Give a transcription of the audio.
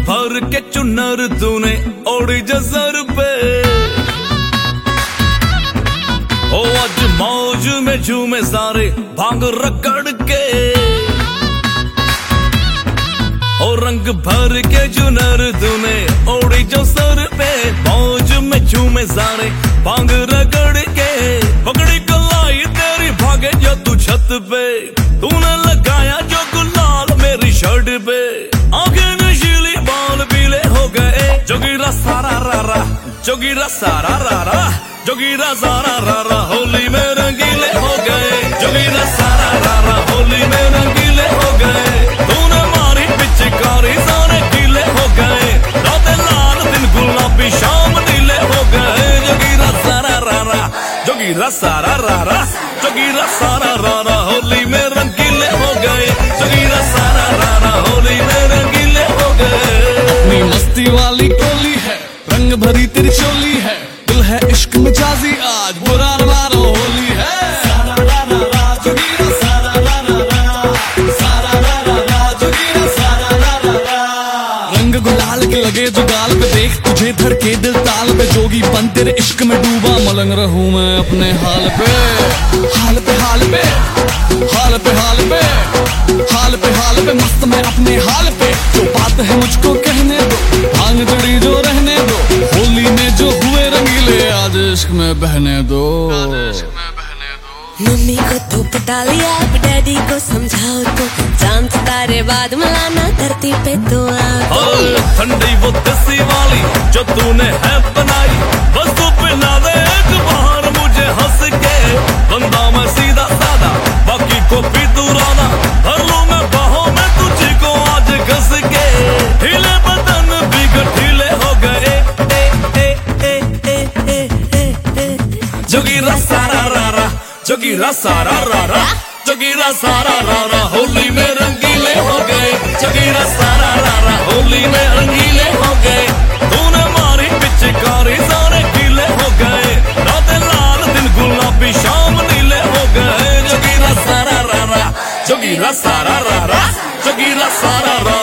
भर के चुनर तूने ओढ़ी जसर पे। ओ आज मौज में झूमे सारे भांग रगड़ के। ओ रंग भर के चुनर तूने ओढ़ी जो सर पे। मौज में झूमे सारे भांग रगड़ के। पकड़ी कलाई तेरी भागे जो तू छत पे। तूने लगाया जो गुलाल मेरी शर्ट पे। आंखें नशीली बाल पीले हो गए। जोगीरा सारा रारा जोगीरा सारा रारा जोगीरा सारा रारा होली में रंगीले हो गए। जोगीरा सारा रारा होली में रंगीले हो गए। तूने मारी पिचकारी सारे गीले हो गए। रातें लाल दिन गुलाबी शाम नीले हो गए। जोगीरा सारा रारा जोगीरा सारा रारा जोगीरा सारा रारा होली में रंगीले हो गए। जोगीरा सारा रारा होली में रंगीले हो गए। अपनी मस्ती वाली टोली है, रंग भरी तेरी चोली है। दिल है इश्क मिजाजी आज बुरा मारो होली है। सारा रा रा जोगीरा सारा रा रा सारा रा रा जोगीरा सारा रा रा। रंग गुलाल के लगे जो गाल पे देख तुझे धड़के दिल ताल पे। जोगी बन तेरे इश्क में डूबा मलंग रहूं मैं अपने हाल पे। हाल पे हाल पे हाल पे हाल पे हाल पे हाल पे मस्त मैं अपने हाल पे। जो बात है मुझको कहने दो, भांग जड़ी जो रहने दो। होली में जो हुए रंगीले आज इश्क में बहने दो। मम्मी को तो पता लिया, अब डैडी को समझाओ तो। चांद सितारे बाद मिलाना धरती पे तो आओ। ठंडी वो देसी वाली जो तूने है बनाई। बस तू पिला दे एक बार मुझे हंस के। बंदा मैं सीधा सादा बाकी को भी तू राना। भर लूं मैं बाहों में तुझे को आज घस के। ढीले बदन भी गठीले हो गए। जोगीरा सारा रारा जोगीरा सारा रारा जोगीरा सारा रारा होली में रंगीले हो गए। जोगीरा सारा रारा होली में रंगीले हो गए। तूने मारी पिचकारी सारे गीले हो गए। रातें लाल दिन गुलाबी शाम नीले हो गए। जोगीरा सारा रारा जोगीरा सारा रारा जोगीरा सारा रारा।